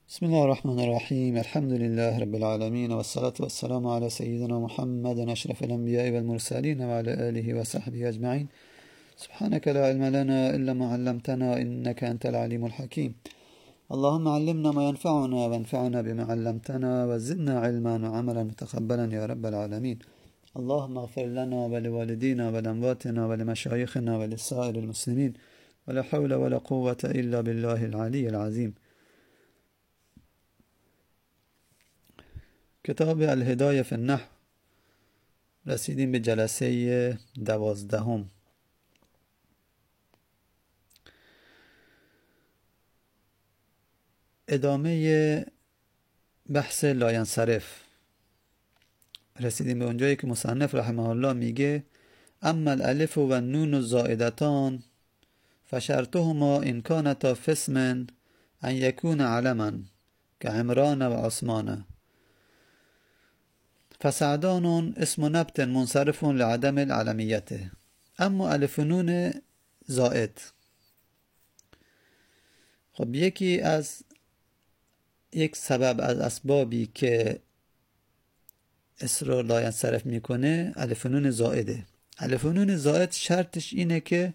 بسم الله الرحمن الرحيم. الحمد لله رب العالمين، والصلاة والسلام على سيدنا محمد أشرف الأنبياء والمرسلين وعلى آله وصحبه أجمعين. سبحانك لا علم لنا إلا ما علمتنا إنك أنت العليم الحكيم. اللهم علمنا ما ينفعنا وانفعنا بما علمتنا وزدنا علما وعملا متقبلا يا رب العالمين. اللهم اغفر لنا ولوالدينا ولأمواتنا ولمشايخنا ولسائر المسلمين، ولا حول ولا قوة إلا بالله العلي العظيم. کتاب الهدایه فی النحو، رسیدیم به جلسه 12. ادامه بحث لاینصرف. رسیدیم به اونجایی که مصنف رحمه الله میگه اما الالف و النون الزائدتان فشرطهما ان کانتا فی اسم ان یکون علما كعمران و عثمان، فسعدان اسم نبت منصرف لعدم العلمیت. اما الف و نون زائد، خب یک سبب از اسبابی که اسم لاینصرف میکنه الف و نون زائده. الف و نون زائد شرطش اینه که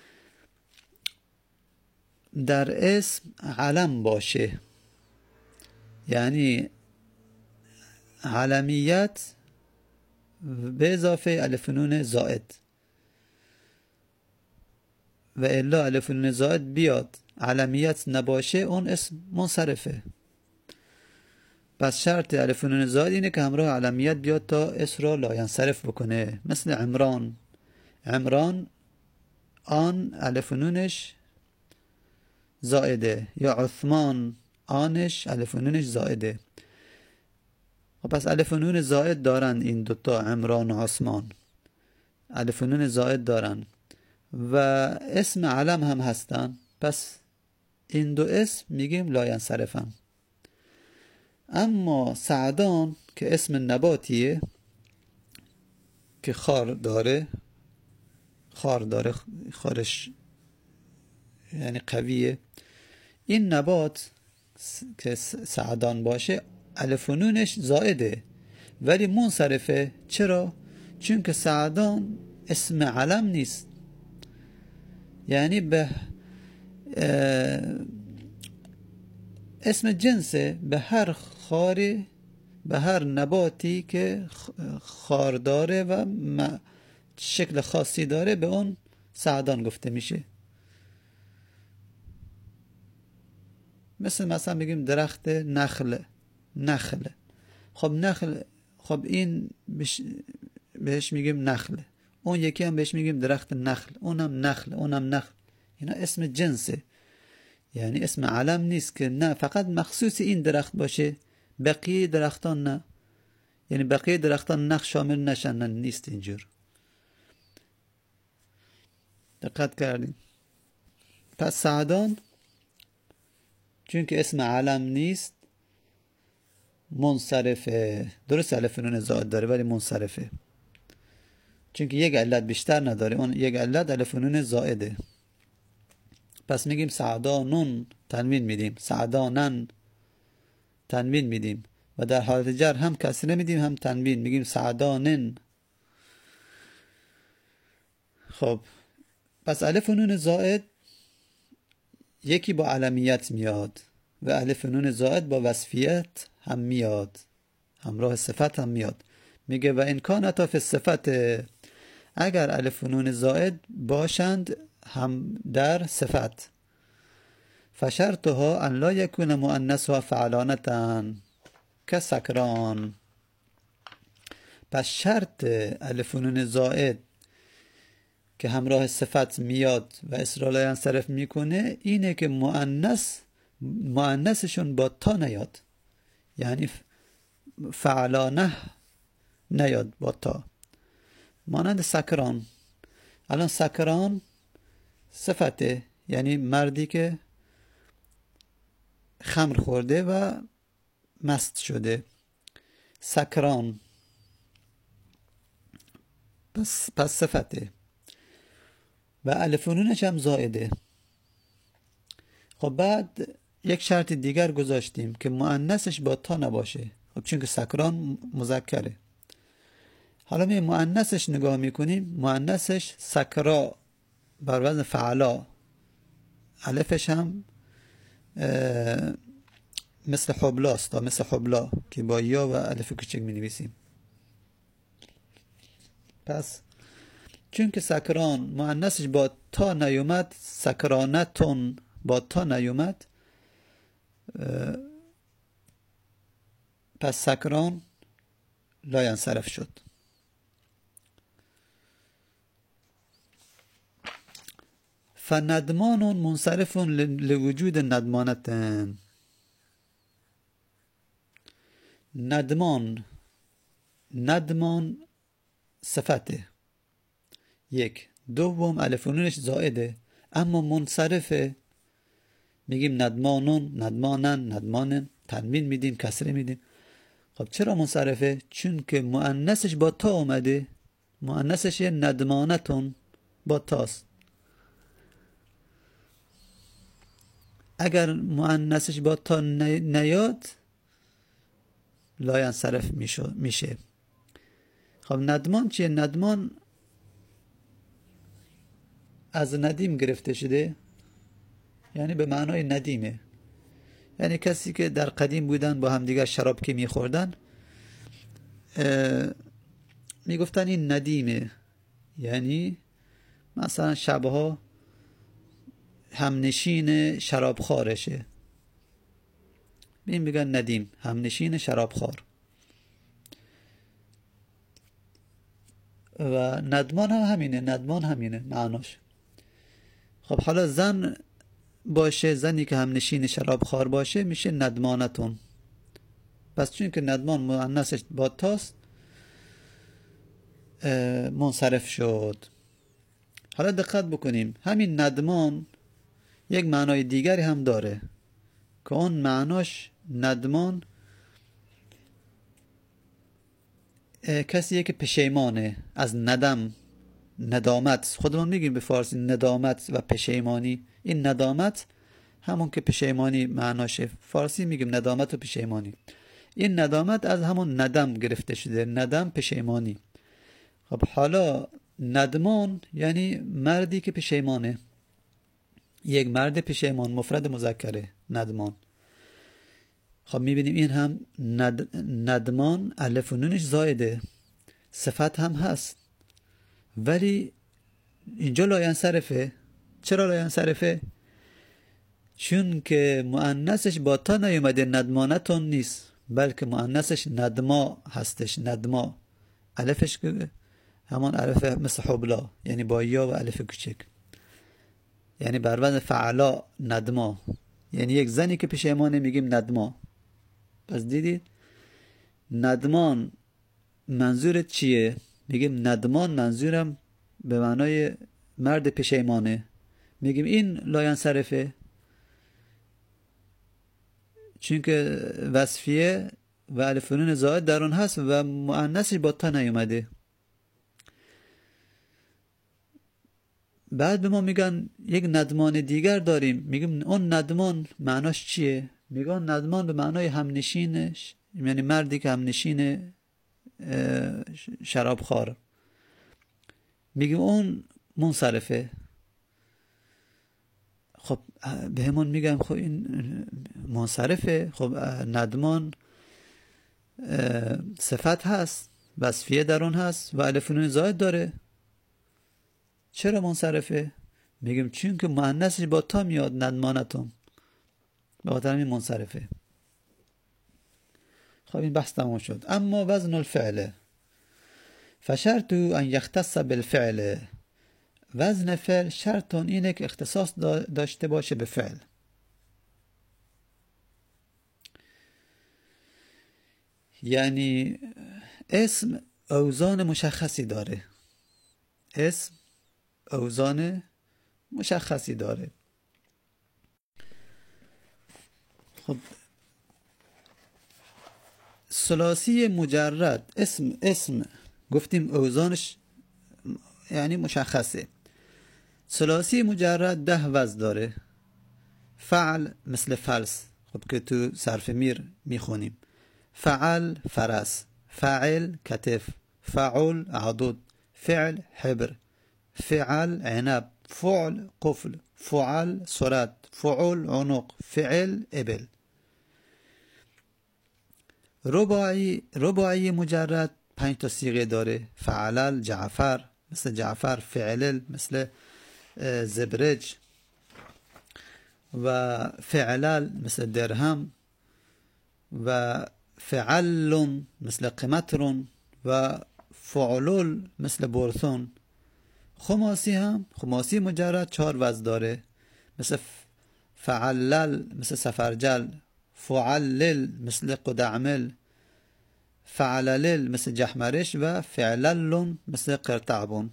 در اسم علم باشه، یعنی علمیت به اضافه الف و نون زائد، و الا الف و نون زائد بیاد علمیت نباشه اون اسم منصرفه. پس شرط الف و نون زائد اینه که همراه علمیت بیاد تا اسم را لاینصرف بکنه. مثل عمران آن الف و نونش زائده، یا عثمان آنش الف و نونش زائده. و پس الف و نون زائد دارن این دوتا، عمران و عثمان الف و نون زائد دارن و اسم علم هم هستن. پس این دو اسم میگیم لاینصرفن. اما سعدان که اسم نباتیه که خار داره، خارش یعنی قویه، این نبات که سعدان باشه الف و نونش زائده ولی منصرفه. چرا؟ چون که سعدان اسم علم نیست، یعنی به اسم جنسه، به هر خاری، به هر نباتی که خار داره و شکل خاصی داره به اون سعدان گفته میشه. مثلا بگیم درخت نخل. خب این بهش میگیم نخل، اون یکی هم بهش میگیم درخت نخل، اونم نخل. اینا اسم جنسه، یعنی اسم علم نیست که نه فقط مخصوص این درخت باشه، بقیه درختان نه، یعنی بقیه درختان نخل شامل نشن. نه، نیست اینجور. دقت کردیم؟ پس سعدان چون که اسم علم نیست منصرفه. درست الف و نون زائد داره ولی منصرفه، چون که یک علت بیشتر نداره، اون یک علت الف و نون زائده. پس میگیم سعدانون تنوین میدیم، سعدانن تنوین میدیم، و در حالت جر هم کسره میدیم هم تنوین، میگیم سعدانن. خب پس الف و نون زائد یکی با علمیت میاد و الف و نون زائد با وصفیت هم میاد، همراه صفت هم میاد. میگه و امکانتا فی صفت، اگر الف و نون زائد باشند هم در صفت، فشرطها ان لا یکون مؤنثها فعلانتن کسکران. پس شرط الف و نون زائد که همراه صفت میاد و اسم را لاینصرف میکنه اینه که مؤنثشون با تا نیاد، یعنی فعلانه نیاد با تا. مانند سکران، الان سکران صفته، یعنی مردی که خمر خورده و مست شده، سکران. پس صفته و الف و نونش هم زائده. خب بعد یک شرط دیگر گذاشتیم که مؤنثش با تا نباشه. خب چون که سکران مذکره. حالا می مؤنثش نگاه میکنیم، مؤنثش سکرا بر وزن فعلا، الفش هم مثل حبلاست، مثل حبلا که با یا و الف کوچک می نویسیم. پس چون که سکران مؤنثش با تا نیومد، سکرانتون با تا نیومد، پس سکران لا ینصرف شد. فندمان منصرف لوجود ندمانتن. ندمان صفته یک. دوم الف و نونش زائده اما منصرفه، میگیم ندمانون، ندمانن، ندمانن، تنوین میدیم، کسره میدیم. خب چرا منصرفه؟ چون که مؤنثش با تا اومده، مؤنثش ندمانتون با تاست. اگر مؤنثش با تا نیاد لا ینصرف میشه. خب ندمان چیه؟ ندمان از ندیم گرفته شده، یعنی به معنای ندیمه، یعنی کسی که در قدیم بودن با هم دیگر شراب که میخوردن میگفتن این ندیمه، یعنی مثلا شبها همنشین شرابخوارشه، میگن ندیم، همنشین شرابخوار. و ندمان هم همینه، ندمان همینه معناش. خب حالا زن باشه، زنی که همنشین شرابخوار باشه میشه ندمانتون. پس چون که ندمان مؤنثش با تاست منصرف شد. حالا دقت بکنیم، همین ندمان یک معنای دیگری هم داره که اون معناش ندمان کسیه که پشیمانه از ندامت. خودمون میگیم به فارسی ندامت و پشیمانی. این ندامت همون که پشیمانی معناشه، فارسی میگیم ندامت و پشیمانی. این ندامت از همون ندم گرفته شده، ندم پشیمانی. خب حالا ندمان یعنی مردی که پشیمانه، یک مرد پشیمان، مفرد مذکره ندمان. خب میبینیم این هم ندمان الف و نونش زایده، صفت هم هست، ولی اینجا لا ینصرفه. چرا لا ینصرفه؟ چون که مؤنثش با تا نیومده، ندمانتون نیست، بلکه مؤنثش ندما هستش. ندما الفش که همان الف مثل حبلا، یعنی با یا و الف کوچک، یعنی بر وزن فعلا ندما، یعنی یک زنی که پشیمانه میگیم ندما. پس دیدید ندمان منظورت چیه؟ میگیم ندمان منظورم به معنای مرد پشیمانه، میگیم این لا ینصرفه چون که وصفیه و الف و نون زائد در اون هست و مؤنثش با تا نیومده. بعد به ما میگن یک ندمان دیگر داریم، میگیم اون ندمان معناش چیه؟ میگن ندمان به معنای همنشینش، یعنی مردی که همنشین شرابخوار، میگیم اون منصرفه. خب به همون میگم خب این منصرفه. خب ندمان صفت هست، وصفیه در اون هست و الف و نون زائد داره، چرا منصرفه؟ میگیم چون که مؤنثش با تا میاد، ندمانتون، به خاطر همین منصرفه. خب این بحث تمام شد. اما وزن الفعل فشرط ان یختص بالفعل. وزن فعل شرط اینه که اختصاص داشته باشه به فعل. یعنی اسم اوزان مشخصی داره، اسم اوزان مشخصی داره. خب ثلاثی مجرد اسم گفتیم اوزانش یعنی مشخصه. ثلاثی مجرد 10 وزن داره. فعل مثل فلس، خب که تو صرف میر میخونیم. فعل فرس، فعل کتف، فعل عضد، فعل حبر، فعل عنب، فعل قفل، فعل صورت، فعل عنق، فعل ابل. رباعی مجرد 5 تا صیغه داره. فعلل جعفر مثل جعفر، فعلل مثل زبرج، و فعلل مثل درهم، و فعل مثل قمطر، و فعلل مثل برثون. خماسی مجرد 4 وزن داره، مثل فعلل مثل سفرجل، فعلل مثل قدعمل، فعللل مثل جحمرش، و فعلل مثل قرطعبون.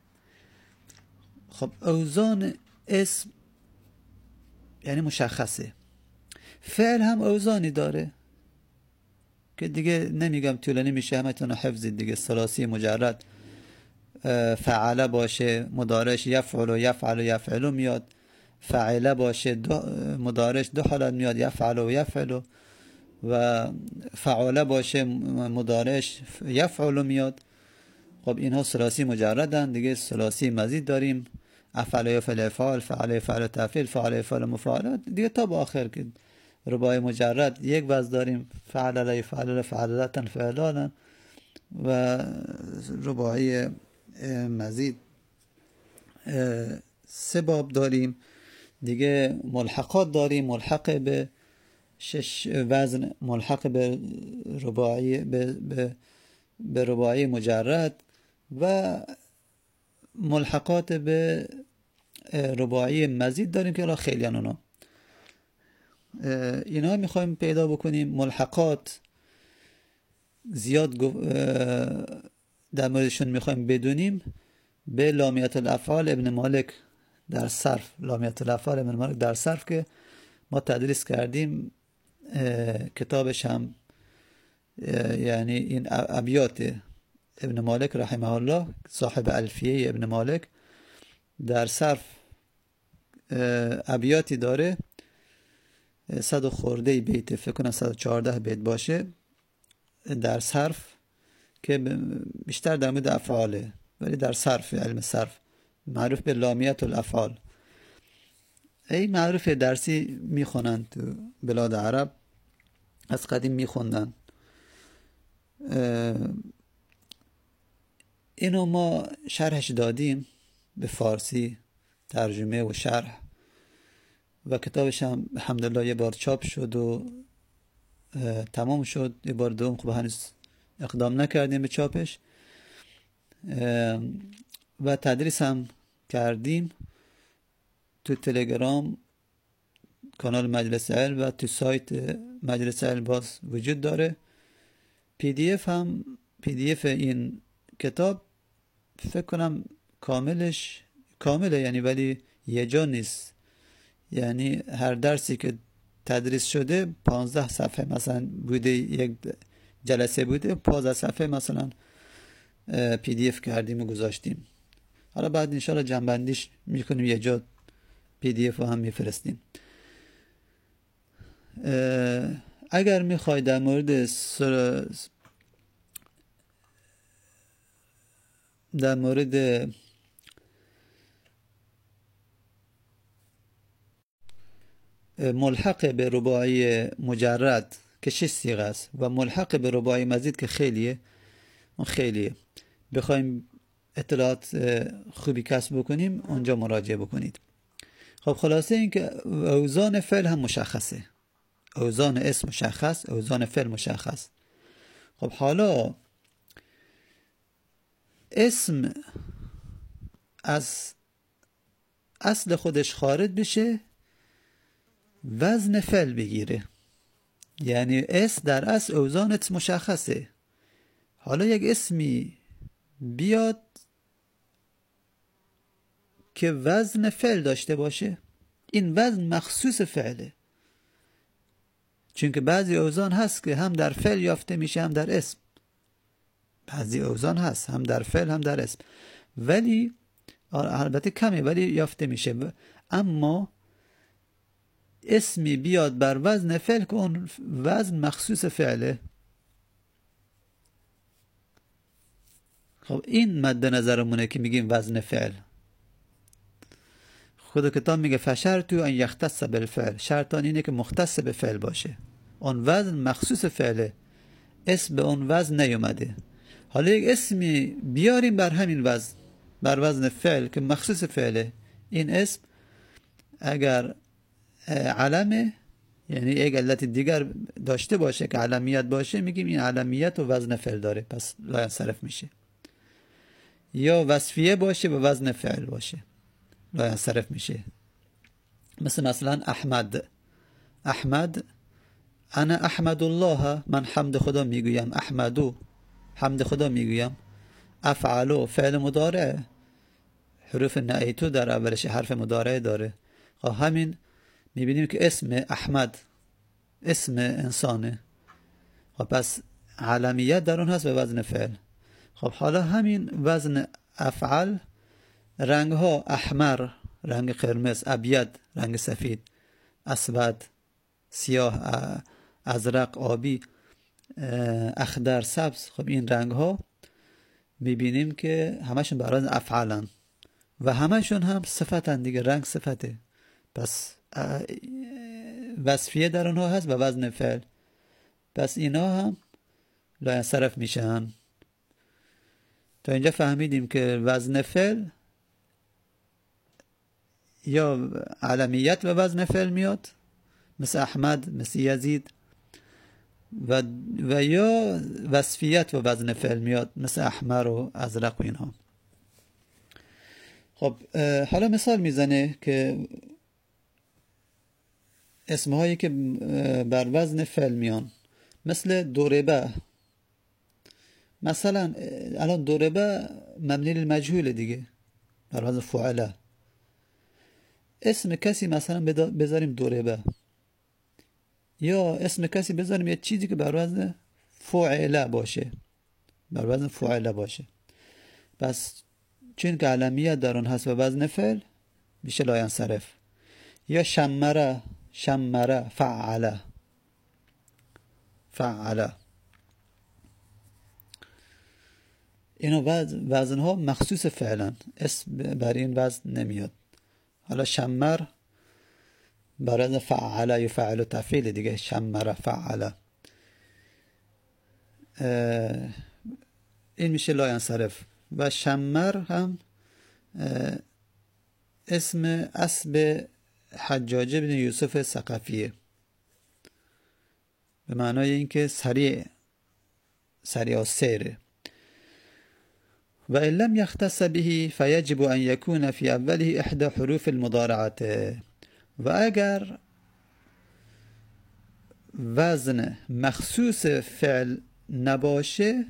خب اوزان اسم یعنی مشخصه. فعل هم اوزانی داره که دیگه نمیگم، طولانی میشه، همتون حفظید دیگه. ثلاثی مجرد فعل باشه مضارعش یفعل و یفعل و یفعل میاد. فعل باشه مضارعش 2 حالت میاد، یفعل و یفعل، و فعل باشه مضارعش یفعل میاد. خب اینها ثلاثی مجردن. دیگه ثلاثی مزید داریم، افعل یفعل افعال، فعل یفعل تفعیل، فعل یفعل مفاعله دیگه تا به آخر که رباعی مجرد 1 وزن داریم، فعل یفعل فعلتا فعلالا. و رباعی مزید 3 باب داریم دیگه. ملحقات داریم، ملحق به 6 وزن، ملحق به رباعی مجرد، و ملحقات به رباعی مزید داریم که الان خیلی اونا اینا میخوایم پیدا بکنیم. ملحقات زیاد در موردشون میخوایم بدونیم. به لامیت الافعال ابن مالک در صرف، لامیت الافعال ابن مالک در صرف که ما تدریس کردیم، کتابش هم یعنی این ابیات ابن مالک رحمه الله، صاحب الفیه ابن مالک، در صرف ابیاتی داره 100 خورده بیت، فکر کنم 114 بیت باشه در صرف، که بیشتر در مورد افعاله، ولی در صرف، علم صرف معروف به لامیت الافعال. این معروف درسی میخونن تو بلاد عرب، از قدیم میخوندن. اینو ما شرحش دادیم به فارسی، ترجمه و شرح، و کتابش هم الحمدلله 1 بار چاپ شد و تمام شد. 1 بار دوم خب هنوز اقدام نکردیم به چاپش، و تدریس هم کردیم تو تلگرام کانال مجلس علم، و تو سایت مجلس علم باز وجود داره. پی دی اف هم، پی دی اف این کتاب فکر کنم کامله یعنی، ولی یه جا نیست، یعنی هر درسی که تدریس شده 15 صفحه مثلا بوده، 1 جلسه بوده 15 صفحه مثلا پی دی اف کردیم و گذاشتیم. حالا بعد انشاءالله جنبندیش میکنیم، یه جا پی دی اف رو هم میفرستیم. اگر میخوای در مورد ملحق به رباعی مجرد که 6 صیغه است و ملحق به رباعی مزید که خیلیه بخوایم اطلاعات خوبی کسب بکنیم، اونجا مراجعه بکنید. خب خلاصه این که اوزان فعل هم مشخصه، اوزان اسم مشخص، اوزان فعل مشخص. خب حالا اسم از اصل خودش خارج بشه، وزن فعل بگیره، یعنی اسم در اصل اوزانت مشخصه. حالا یک اسمی بیاد که وزن فعل داشته باشه، این وزن مخصوص فعله، چون که بعضی اوزان هست که هم در فعل یافته میشه هم در اسم. بعضی اوزان هست هم در فعل هم در اسم، ولی البته کمه ولی یافته میشه. اما اسمی بیاد بر وزن فعل که اون وزن مخصوص فعله. خب این مد نظرمونه که میگیم وزن فعل. خود کتاب میگه فشرط ان یختص بالفعل، شرطان اینه که مختص به فعل باشه، اون وزن مخصوص فعله، اسم به اون وزن نیومده. حالا یک اسمی بیاریم بر همین وزن، بر وزن فعل که مخصوص فعله. این اسم اگر علمه، یعنی یک علت دیگر داشته باشه که علمیت باشه، میگیم این علمیت و وزن فعل داره، پس لا ینصرف میشه. یا وصفیه باشه و وزن فعل باشه، لا ینصرف میشه. مثلا احمد، احمد، انا احمد الله، من حمد خدا میگویم، احمدو، حمد خدا میگویم. افعلو، فعل مضارع، حروف نعیتو در اولش حرف مضارع داره. خب همین میبینیم که اسم احمد اسم انسانه، خب پس علمیت در اون هست به وزن فعل. خب حالا همین وزن افعل، رنگ ها احمر رنگ قرمز، ابید رنگ سفید، اسود سیاه، ازرق آبی، اخضر سبز. خب این رنگ ها میبینیم که همشون بر وزن افعلن و همشون هم صفتن دیگه، رنگ صفته، پس وصفیه در اونها هست و وزن فعل، پس اینا هم لا ینصرف میشن. تا اینجا فهمیدیم که وزن فعل یا علمیت و وزن فعل میاد، مثل احمد، مثل یزید، و یا وصفیت و وزن فعل میاد، مثل احمر و ازرق و اینها. خب حالا مثال میزنه که اسمهایی که بر وزن فعل میان، مثل دوربه. مثلا الان دوربه مبنی للمجهول دیگه، بر وزن فعله. اسم کسی مثلا بذاریم دوربه، یا اسم کسی بذاریم یه چیزی که بر وزن فعله باشه، بر وزن فعله باشه. پس چون که علمیت در اون هست و وزن فعل میشه لا ینصرف. یا شمره، شمره، فعله، فعله. اینا وزن ها مخصوص فعلا، اسم بر این وزن نمیاد. حالا شمر بر وزن فعله، یفعل و تفعیل دیگه، شمره فعله، این میشه لا ینصرف. و شمر هم اسم اسب حجاج بن یوسف ثقفیه، به معنای اینکه سریع، سریع و سیره. و ان لم یختص به فیجب ان یکون فی اوله احدى حروف المضارعات. و اگر وزن مخصوص فعل نباشه،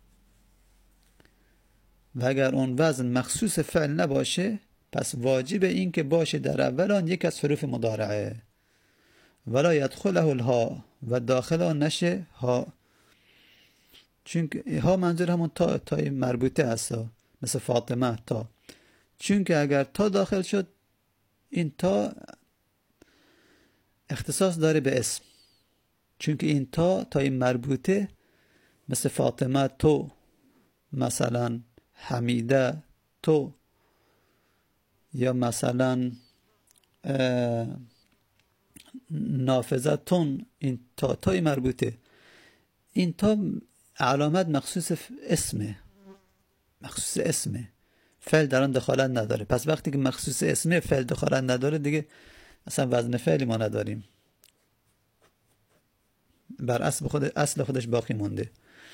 و اگر اون وزن مخصوص فعل نباشه، پس واجب این که باشه در اول آن یک از حروف مضارعه، ولا یدخله الها، و داخل آن نشه ها، چون ها منظور همون تای مربوطه است، مثل فاطمه تا، چون که اگر تا داخل شد، این تا اختصاص داره به اسم، چون که این تای مربوطه، مثل فاطمه تو، مثلا حمیده تو، یا مثلا نافذه تون، این تای مربوطه، این تا علامت مخصوص اسمه، مخصوص اسمه، فعل در آن دخالت نداره. پس وقتی که مخصوص اسمه فعل دخالت نداره، دیگه اصلا وزن فعلی ما نداریم، بر اصل خودش باقی مونده.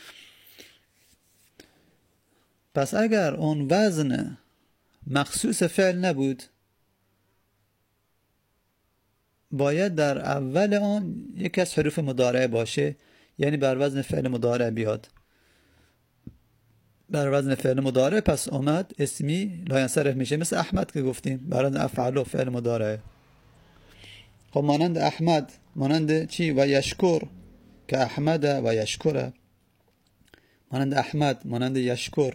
پس اگر اون وزن مخصوص فعل نبود، باید در اول آن یکی از حروف مضارعه باشه، یعنی بر وزن فعل مضارع بیاد، بر وزن فعل مضارع. پس اومد اسمی لا ینصرف میشه، مثل احمد که گفتیم بر وزن افعل و فعل مضارع. خب مانند احمد، مانند چی؟ و یشکر، که احمد و یشکره، مانند احمد، مانند یشکر.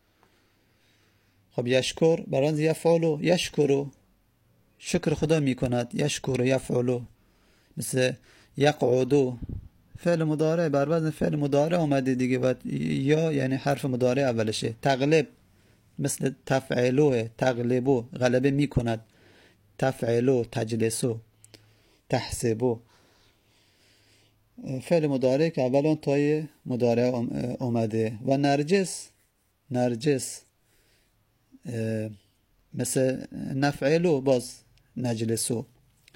خب یشکر بر وزن یفعل، یشکر شکر خدا میکند، یشکر یفعل، مثل یقعدو، فعل مضارع بر وزن فعل مضارع اومده دیگه و یا یعنی حرف مضارع اولشه. تغلب مثل تفعلوه، تغلبو غلبه میکند، تفعلو، تجلسو، تحسبو، فعل مضارع که اول اون تای مضارع اومده. و نرجس، نرجس مثل نفعلو باز نجلسو،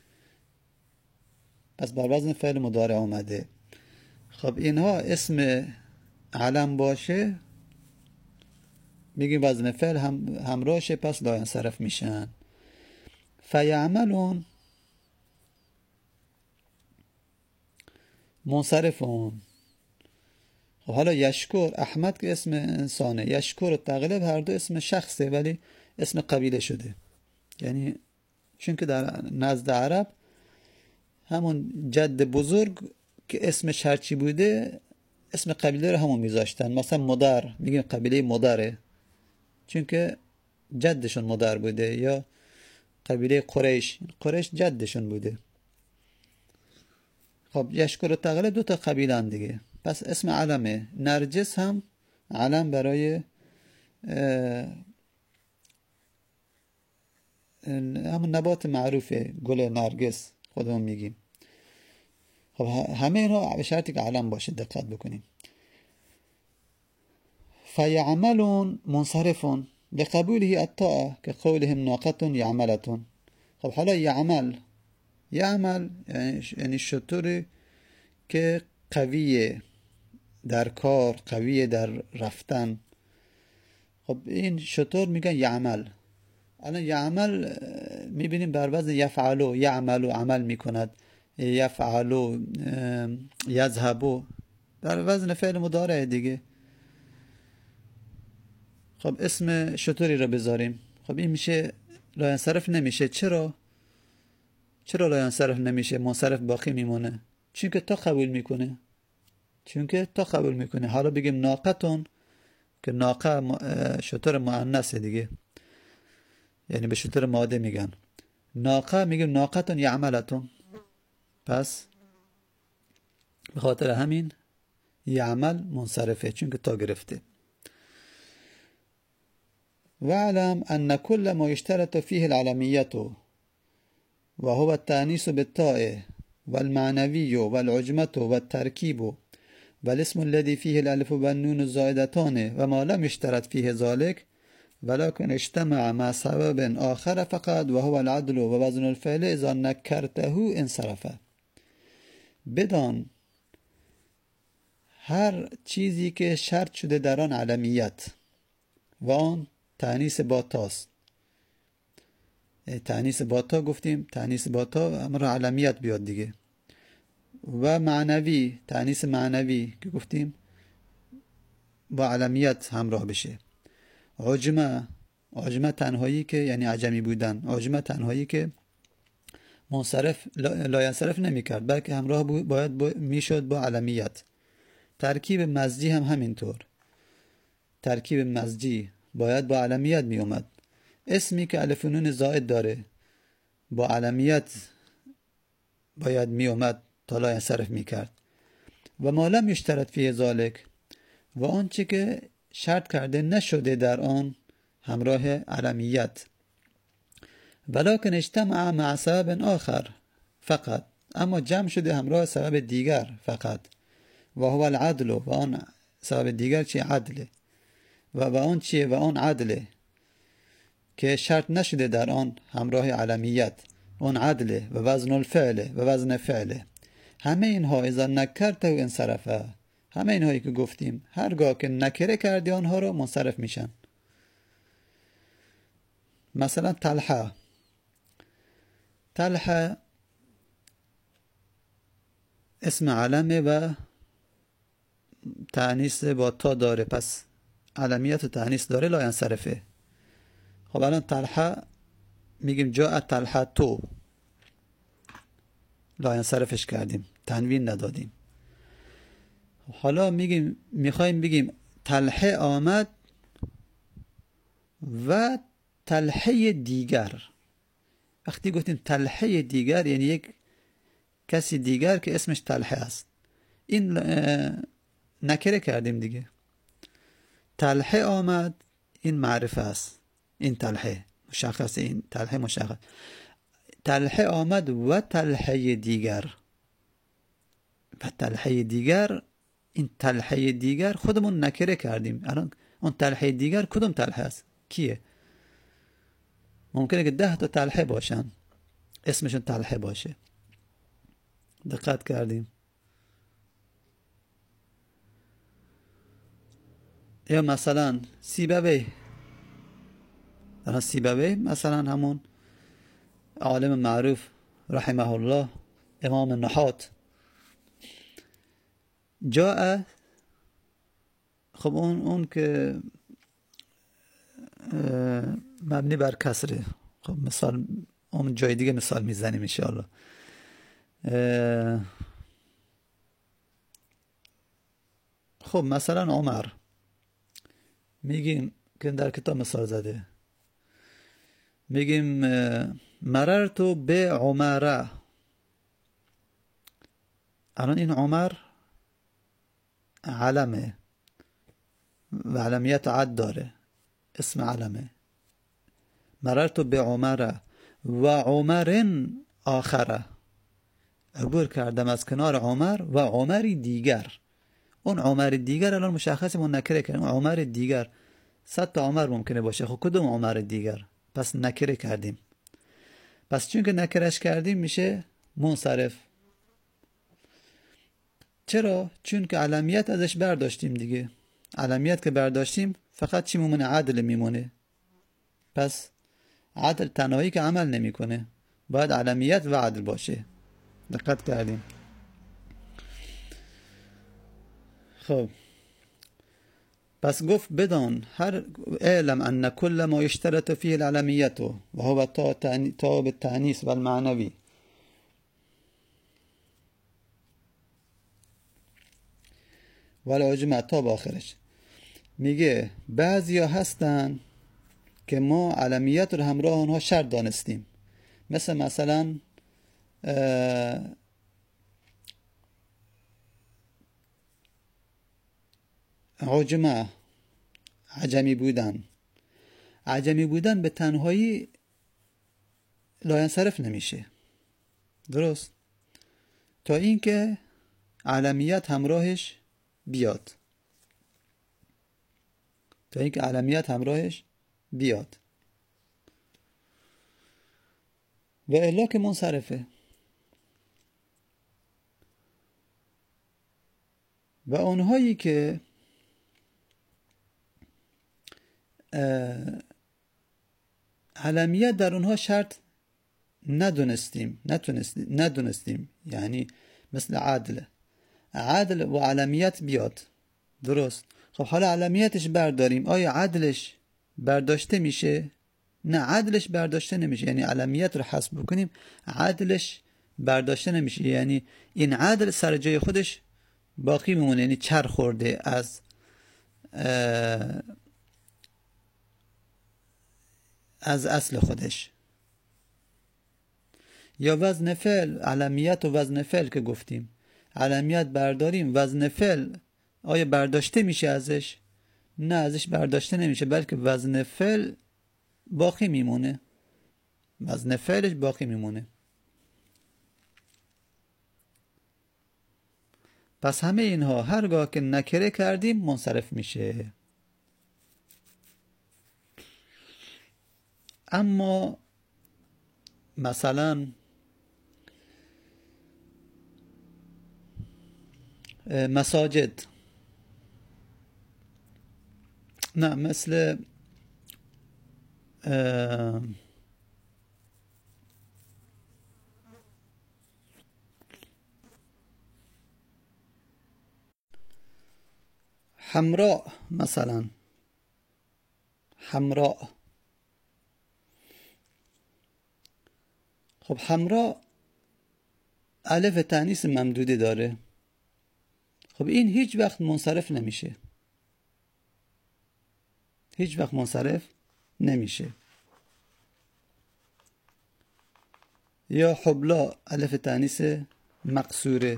پس بر وزن فعل مضارع اومده. خب اینها اسم علم باشه میگیم وزن فعل همراهشه، پس لا ینصرف میشن. فیعملون منصرفون. خب حالا یشکر، احمد که اسم انسانه، یشکر و تغلب هر دو اسم شخصه ولی اسم قبیله شده. یعنی چون که در نزد عرب همون جد بزرگ که اسمش هرچی بوده اسم قبیله رو همون میذاشتن. مثلا مدر میگن قبیله مدره چون که جدشون مدر بوده، یا قبیله قریش، قریش جدشون بوده. خب یشکر و تغلب دو تا قبیله هم دیگه، پس اسم علمه. نرجس هم علم برای همون نبات معروفه، گل نرگس خودمون میگیم. خب همه اینها به شرطی که علم باشه دقت بکنیم. فیعملون منصرفون لقبوله الطاعه که قولهم ناقه یعملتون. خب حالا یعمل، یعمل یعنی شطوری که قویه در کار، قویه در رفتن. خب این شطور میگن یعمل. الان یعمل میبینیم بر وزن یفعلو، یعملو عمل میکند، یفعلو، یذهبو در وزن فعل مضارع دیگه. خب اسم شطوری رو بذاریم. خب این میشه لا ینصرف نمیشه. چرا لا ینصرف نمیشه؟ منصرف باقی میمونه چون که تا قبول میکنه، چون که تا قبول میکنه. حالا بگیم ناقتون که ناقه شطور مؤنثه دیگه، یعنی به شطور ماده میگن ناقه، میگیم ناقتون یعملتون، پس به خاطر همین یعمل منصرفه چون که تا گرفته. واعلم ان كل ما يشترط فيه العلمية وهو التأنيث بالتاء والمعنوي والعجمة والتركيب والاسم الذي فيه الألف والنون الزائدتان وما لم يشترط فيه ذلك ولكن اجتمع مع سبب آخر فقط وهو العدل ووزن الفعل إذا نكرته انصرف. بدان هر چیزی که شرط شده در آن علمیت و آن تأنیث با تاست. تأنیث با تا گفتیم، تأنیث با تا امر علمیت بیاد دیگه. و معنوی، تأنیث معنوی که گفتیم با علمیت همراه بشه. عجمه، عجمه تنهایی که یعنی عجمی بودن، عجمه تنهایی که منصرف لا ینصرف نمی کرد بلکه همراه باید میشد با علمیت. ترکیب مزجی هم همینطور، ترکیب مزجی باید با علمیت می اومد. اسمی که الف و نون زائد داره با علمیت باید می اومد تا لا ینصرف می کرد. و ما لم یشترط فیه ذالک، و آنچه که شرط کرده نشده در آن همراه علمیت. ولکن اجتمع مع سبب آخر فقط، اما جمع شده همراه سبب دیگر فقط. و هو العدل، و آن سبب دیگر چیه؟ عدله. و آن چیه؟ و آن عدله که شرط نشده در آن همراه علمیت، اون عدله. و وزن الفعله، و وزن فعله. همه اینها اذا نکرته و انصرفه، همه اینهایی که گفتیم هرگاه که نکره کردی آنها رو منصرف میشن. مثلا طلحه، طلحه اسم علمه و تأنیث با تا داره، پس علمیت و تأنیث داره، لا ینصرفه. خب الان طلحه میگیم جاء طلحه تو، لا ینصرفش کردیم، تنوین ندادیم. حالا میخوایم بگیم طلحه آمد و طلحه دیگر. وقتی گفتیم طلحه دیگر یعنی یک کسی دیگر که اسمش طلحه است. این نکره کردیم دیگه. طلحه آمد، این معرفه است. این طلحه مشخص، این طلحه مشخص. طلحه آمد و طلحه دیگر، و طلحه دیگر. این طلحه دیگر خودمون نکره کردیم. الان اون طلحه دیگر کدوم طلحه است؟ کیه؟ ممکنه که 10 تا طلحه باشن، اسمشون طلحه باشه. دقت کردیم؟ یا مثلا سیبوی. سیبوی مثلا همون عالم معروف رحمه الله، امام نحات، جاء. خب اون که مبنی بر کسره. خب مثال اون جای دیگه مثال میزنیم انشاءالله. خب مثلا عمر میگیم که در کتاب مثال زده، میگیم مررت به عمره. الان این عمر علمه و علمیت عد داره، اسم علمه. مررت به عمره و عمر آخره، عبور کردم از کنار عمر و عمری دیگر. اون عمر دیگر الان مشخص منکره کردیم. عمر دیگر 100 تا عمر ممکنه باشه. خب کدوم عمر دیگر؟ پس نکره کردیم. پس چون که نکرش کردیم میشه منصرف. چرا؟ چون که علمیت ازش برداشتیم دیگه. علمیت که برداشتیم فقط چی میمونه؟ عدل میمونه. پس عدل تنهایی که عمل نمیکنه، باید علمیت و عدل باشه. دقت کردیم؟ خب پس گفت بدان هر اعلم ان كل ما يشترط فيه العلمية وهو تاء بالتأنيث والمعنوي والعجمة تا با آخرش. میگه بعضیا هستن که ما علمیت رو همراه آنها شرط دانستیم، مثلا عجمه، عجمی بودن. عجمی بودن به تنهایی لاینصرف نمیشه، درست؟ تا اینکه علمیت همراهش بیاد. تا اینکه علمیت همراهش بیاد و الا که منصرفه. و اونهایی که علمیت در اونها شرط ندونستیم، یعنی مثل عدل و علمیت بیاد، درست؟ خب حالا علمیتش برداریم، آیا عدلش برداشته میشه؟ نه، عدلش برداشته نمیشه. یعنی علمیت رو حذف بکنیم، عدلش برداشته نمیشه. یعنی این عدل سر جای خودش باقی میمونه، یعنی چر خورده از اصل خودش. یا وزن فعل، علمیت و وزن فعل که گفتیم، علمیت برداریم، وزن فعل آیا برداشته میشه ازش؟ نه، ازش برداشته نمیشه، بلکه وزن فعل باقی میمونه. وزن فعلش باقی میمونه. پس همه اینها هرگاه که نکره کردیم منصرف میشه. اما مثلا مساجد، نه، مثل حمراء، مثلا حمراء. خب حمراء الف تانیث ممدودی داره. خب این هیچ وقت منصرف نمیشه، هیچ وقت منصرف نمیشه. یا حبلا الف تانیث مقصوره،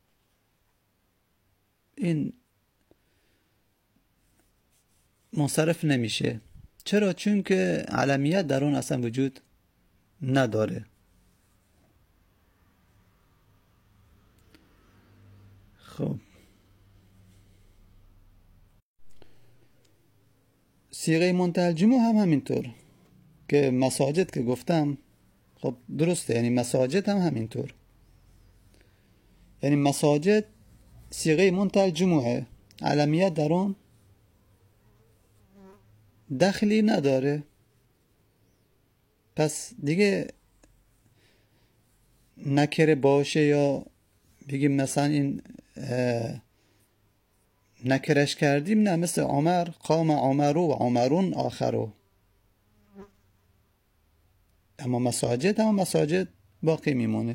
این منصرف نمیشه. چرا؟ چون که علمیت در اون اصلا وجود نداره. خب صیغه منتهی الجموع هم همینطور که مساجد که گفتم، خب درسته، یعنی مساجد هم همینطور، یعنی مساجد صیغه منتهی الجموعه، علمیت در اون دخلی نداره. پس دیگه نکره باشه یا بگیم مثلا این نکرش کردیم، نه، مثل عمر، قام عمرو و عمرون آخرو. اما مساجد باقی میمونه.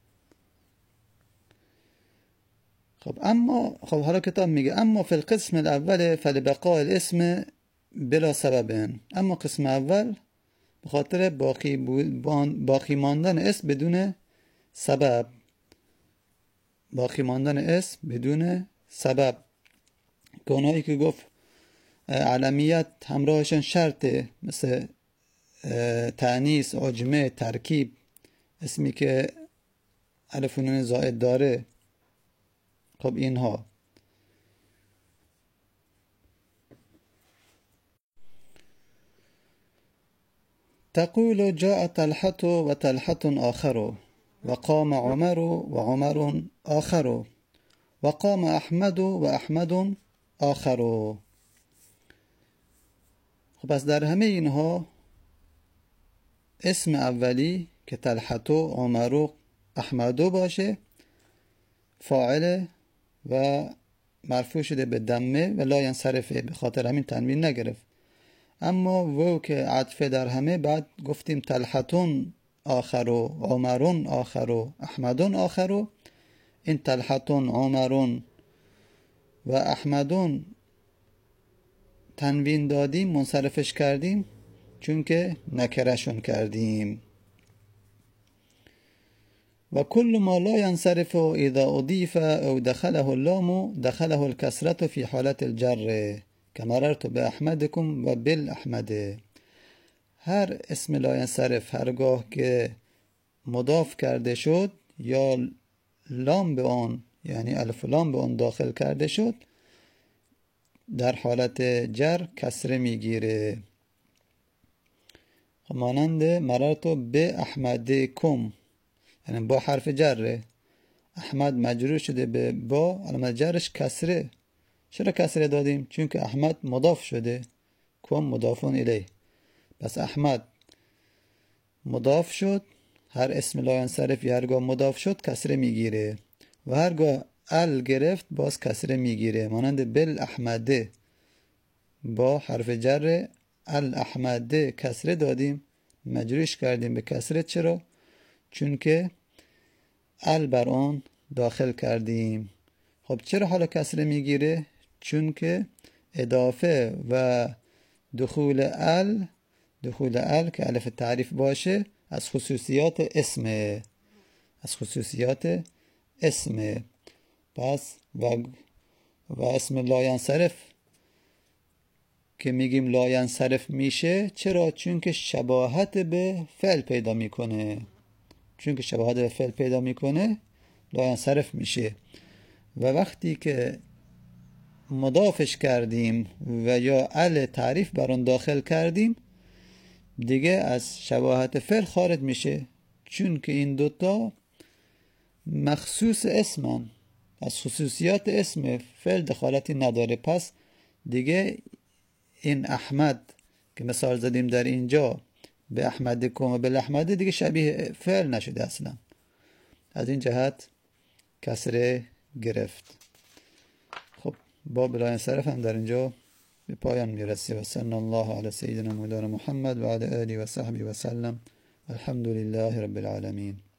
خب حالا کتاب میگه اما فی القسم الاول فلبقاء الاسم بلا سبب. اما قسم اول به خاطر باقی ماندن اسم بدون سبب، باقی ماندن اسم بدون سبب. که اونایی که گفت علمیت همراهشان شرطه، مثل تأنیث، عجمه، ترکیب، اسمی که الف و نون زائد داره. خب اینها تقول جاء طلحة و طلحة آخر و قام عمر و عمر آخر و قام احمد و احمد آخر. خب پس در همه اینها اسم اولی که طلحة و عمر و احمد باشه فاعل و مرفوع شده به دمه و لا ینصرفه، به خاطر همین تنوین نگرفت. اما وو که عطفه در همه، بعد گفتیم طلحتون آخر و عمرون آخر و احمدون آخر. و این طلحتون، عمرون و احمدون تنوین دادیم، منصرفش کردیم چون که نکرشون کردیم. و کل ما لا ينصرف اذا اضيف او دخله اللام دخله الكسرة في حالت الجر كمررت باحمدكم و بالاحمد. هر اسم لا ينصرف هرگاه که مضاف کرده شد یا لام به آن، یعنی الف لام به آن داخل کرده شد، در حالت جر کسره میگیره. مانند مررت به احمدکم، یعنی با حرف جره، احمد مجرور شده به با، علامت جرش کسره. چرا کسره دادیم؟ چون که احمد مضاف شده، کم مضافون الیه. پس احمد مضاف شد، هر اسم لا ینصرف هرگاه مضاف شد کسره میگیره و هرگاه ال گرفت باز کسره میگیره. مانند بالاحمده، با حرف جر الاحمده کسره دادیم، مجروش کردیم به کسره. چرا؟ چون که ال بر آن داخل کردیم. خب چرا حالا کسره میگیره؟ چون که اضافه و دخول ال که الف تعریف باشه از خصوصیات اسمه. پس و اسم لا ینصرف که میگیم لا ینصرف میشه، چرا؟ چون که شباهت به فعل پیدا میکنه. لا ینصرف میشه. و وقتی که مضافش کردیم و یا ال تعریف بر آن داخل کردیم، دیگه از شباهت فعل خارج میشه، چون که این دوتا مخصوص اسمن، از خصوصیات اسم فعل دخالتی نداره. پس دیگه این احمد که مثال زدیم در اینجا به احمدکم و بالاحمد دیگه شبیه فعل نشده اصلا. از این جهت کسره گرفت. خب باب لا ینصرف هم در اینجا به پایان میرسه. و صلی الله علی سیدنا مولانا محمد و علی آله و صحبه و سلم. الحمد لله رب العالمین.